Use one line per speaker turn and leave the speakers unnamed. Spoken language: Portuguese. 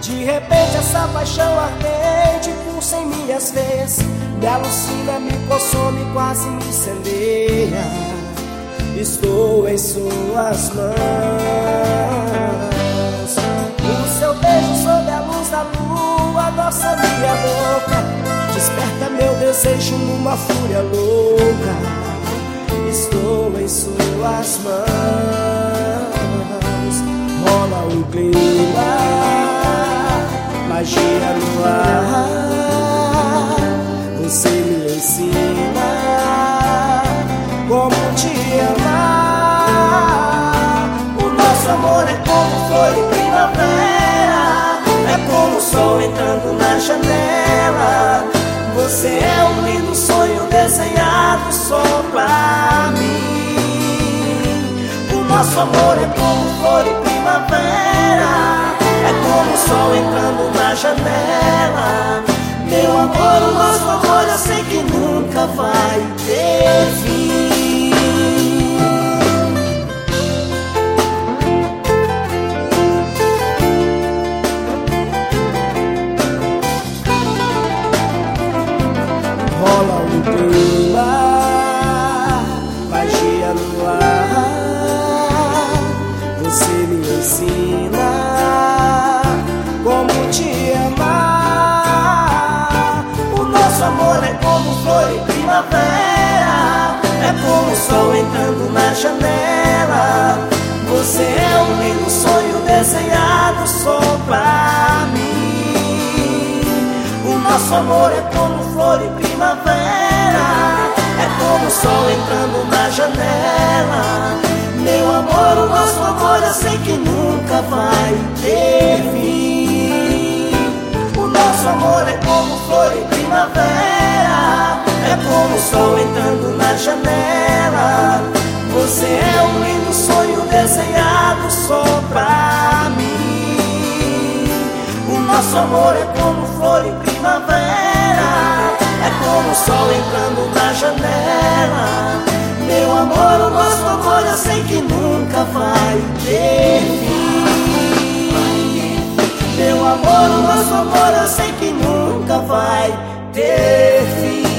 De repente essa paixão ardente pulsa em minhas veias, me alucina, me consome, quase me incendeia. Estou em suas mãos. O seu beijo sob a luz da lua adoça minha boca, desperta meu desejo numa fúria louca. Estou em suas mãos. Rola um clima, magia no ar. Você me ensina como te amar. O nosso amor é como flor de primavera, é como o sol entrando na janela. Você é um lindo sonho desenhado só pra mim. O nosso amor é como flor de primavera, é como o sol entrando na janela. Meu amor, o nosso amor eu sei que nunca vai ter fim. Rola um clima, magia no ar. Você me ensina como te amar. O nosso amor é como flor em primavera, é como o sol entrando na janela. Você é um lindo sonho desenhado só pra mim. O nosso amor é como flor em primavera, é como o sol entrando na janela. Meu amor, o nosso amor eu sei que nunca vai ter fim. O nosso amor é como flor em primavera, é como o sol entrando na janela. Você é um lindo sonho desenhado só pra mim. O nosso amor é como flor em primavera, é como o sol entrando na janela. Meu amor, o nosso amor eu sei que nunca vai ter fim. Meu amor, o nosso amor eu sei que nunca vai ter fim.